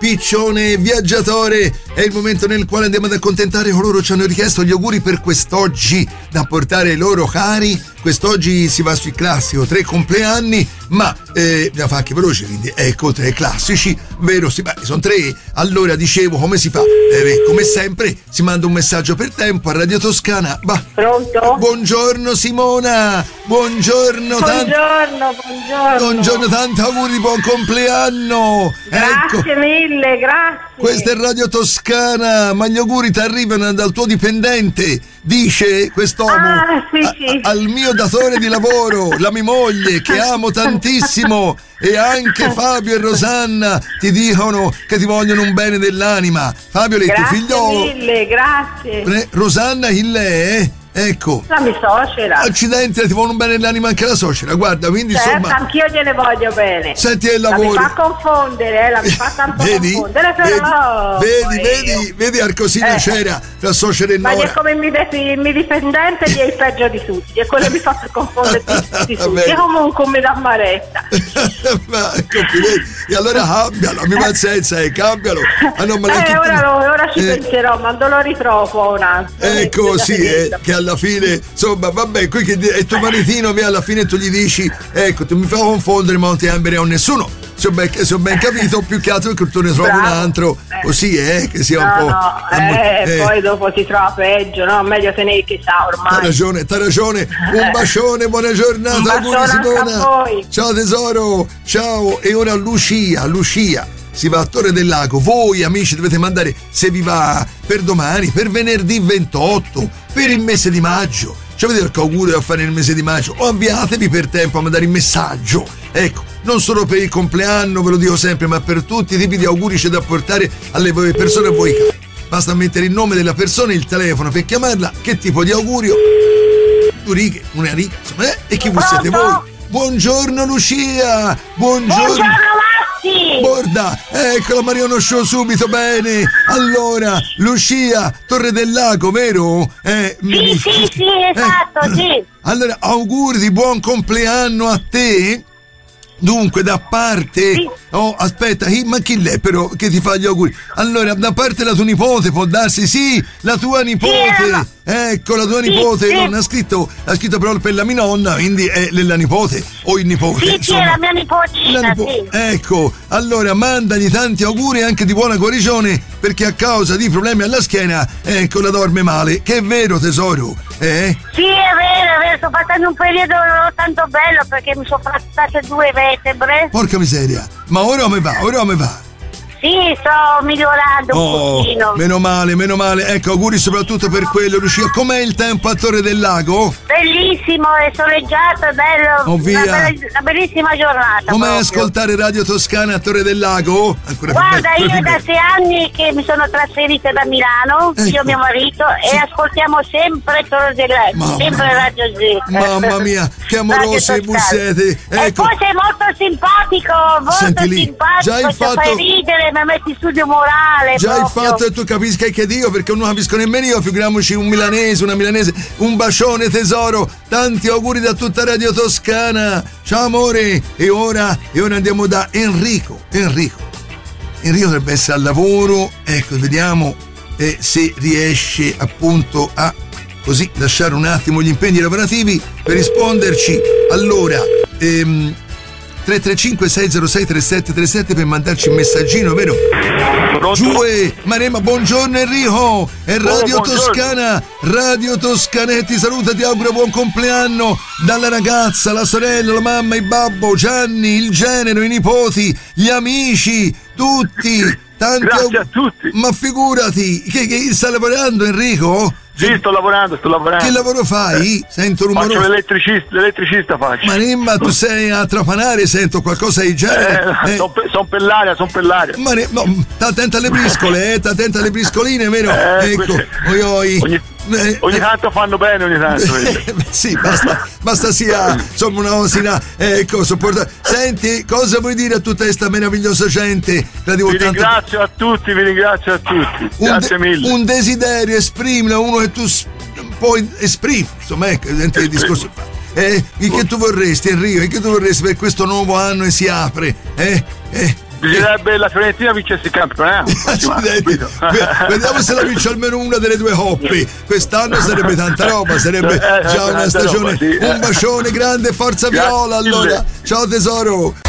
Piccione Viaggiatore. È il momento nel quale andiamo ad accontentare coloro che ci hanno richiesto gli auguri per quest'oggi da portare ai loro cari. Quest'oggi si va sui classico 3 compleanni, ma la fa anche veloce, quindi ecco 3 classici, vero? Sì, beh, sono 3. Allora dicevo, come si fa? Come sempre si manda un messaggio per tempo a Radio Toscana. Pronto? Buongiorno Simona, buongiorno. Buongiorno, tanti auguri di buon compleanno. Grazie mille, grazie. Questa è Radio Toscana, ma gli auguri ti arrivano dal tuo dipendente, dice quest'uomo, sì. al mio datore di lavoro, la mia moglie che amo tantissimo, e anche Fabio e Rosanna ti dicono che ti vogliono un bene dell'anima. Fabio, lei tuo figliolo. Grazie mille, grazie. Rosanna chi lei è? Ecco. La mia suocera. Accidenti, ti vuole un bene nell'anima anche la suocera, guarda, quindi certo, insomma. Anch'io gliene voglio bene. Senti il lavoro. La mi fa confondere, la mi fa tanto confondere, però. Vedi Arcosina c'era tra suocera e nora. Ma è come il mio dipendente che è il peggio di tutti, è quello che mi fa confondere tutti. E comunque mi dà amarezza. Ma complimenti. E allora cambialo, abbi pazienza, cambialo. Ora ci penserò, ma non lo ritrovo un altro. Ecco, sì, che alla fine, insomma, vabbè, qui che è tuo maritino, via, alla fine tu gli dici, ecco, tu mi fai confondere, ma non ti amberei a nessuno. Se ho ben capito, più che altro che tu ne trovi un altro, così che sia un po'. Poi dopo si trova peggio, no? Meglio tenere che sa ormai. T'ha ragione. Un bacione, buona giornata, auguri Simona. Ciao tesoro, ciao. E ora Lucia. Si va a Torre del Lago. Voi amici dovete mandare, se vi va, per domani, per venerdì 28, per il mese di maggio. Cioè vedete che auguri da fare nel mese di maggio, o avviatevi per tempo a mandare il messaggio. Ecco, non solo per il compleanno, ve lo dico sempre, ma per tutti i tipi di auguri c'è da portare alle persone a voi cari. Basta mettere il nome della persona e il telefono per chiamarla, che tipo di augurio, 2 righe, una riga, insomma, e chi siete voi? Buongiorno Lucia, buongiorno Massi. Borda, eccola, ma riconosco subito bene. Allora, Lucia, Torre del Lago, vero? Sì, esatto, sì. Allora, auguri di buon compleanno a te. Dunque, da parte... Sì. Oh, aspetta, ma chi l'è però che ti fa gli auguri? Allora, da parte la tua nipote, può darsi? Sì, la tua nipote. Ecco, la tua nipote. Non ha scritto però per la mia nonna, quindi è la nipote o il nipote. Sì, è la mia nipotina, sì. Ecco, allora mandagli tanti auguri anche di buona guarigione, perché a causa di problemi alla schiena, ecco, la dorme male. Che è vero, tesoro? Sì, è vero, sto passando un periodo tanto bello perché mi sono frattate 2 vertebre. Porca miseria, ma ora come va? Sì, sto migliorando un pochino. Meno male. Ecco, auguri soprattutto per quello, Lucia. Com'è il tempo a Torre del Lago? Bellissimo, è soleggiato, è bello. Una bellissima giornata. Com'è ascoltare Radio Toscana a Torre del Lago? Guarda, io da 6 anni che mi sono trasferita da Milano, io e mio marito, e ascoltiamo sempre Torre del Lago, sempre Radio Z. Mamma mia, che amorosi voi siete. Ecco. E poi sei molto simpatico, già il fatto... fai ridere, mi metti studio morale. Già proprio. il fatto che tu capisca che Dio, perché non capisco nemmeno io, figuriamoci un milanese, una milanese. Un bacione tesoro, tanti auguri da tutta Radio Toscana. Ciao amore. E ora andiamo da Enrico dovrebbe essere al lavoro, ecco, vediamo se riesce appunto a così lasciare un attimo gli impegni lavorativi per risponderci. Allora 335 606 3737 per mandarci un messaggino, vero? Marema, buongiorno Enrico, è Radio Toscana, Radio Toscana ti saluta, ti auguro buon compleanno dalla ragazza, la sorella, la mamma, il babbo, Gianni, il genero, i nipoti, gli amici, tutti, tanti grazie a tutti. Ma figurati, che sta lavorando Enrico? Sì, sto lavorando. Che lavoro fai? Sento rumore. Faccio l'elettricista faccio. Ma tu sei a trapanare, sento qualcosa di genere. Sono per l'aria. Sta attenta alle briscole, sta attenta alle briscoline, vero? Ecco, ogni tanto fanno bene, ogni tanto. Sì, basta sia, insomma, una osina, ecco, sopporta. Senti, cosa vuoi dire a tutta questa meravigliosa gente? Vi ringrazio a tutti. Grazie mille. Un desiderio, esprimilo, uno che tu puoi esprimere, insomma, ecco, il discorso. Che tu vorresti, Enrico, che tu vorresti per questo nuovo anno che si apre? Bisognerebbe la Fiorentina vincesse il campionato. Vediamo se la vince almeno una delle due coppe. Quest'anno sarebbe tanta roba, sarebbe già una stagione. Sì. Un bacione grande, forza viola allora. Ciao tesoro.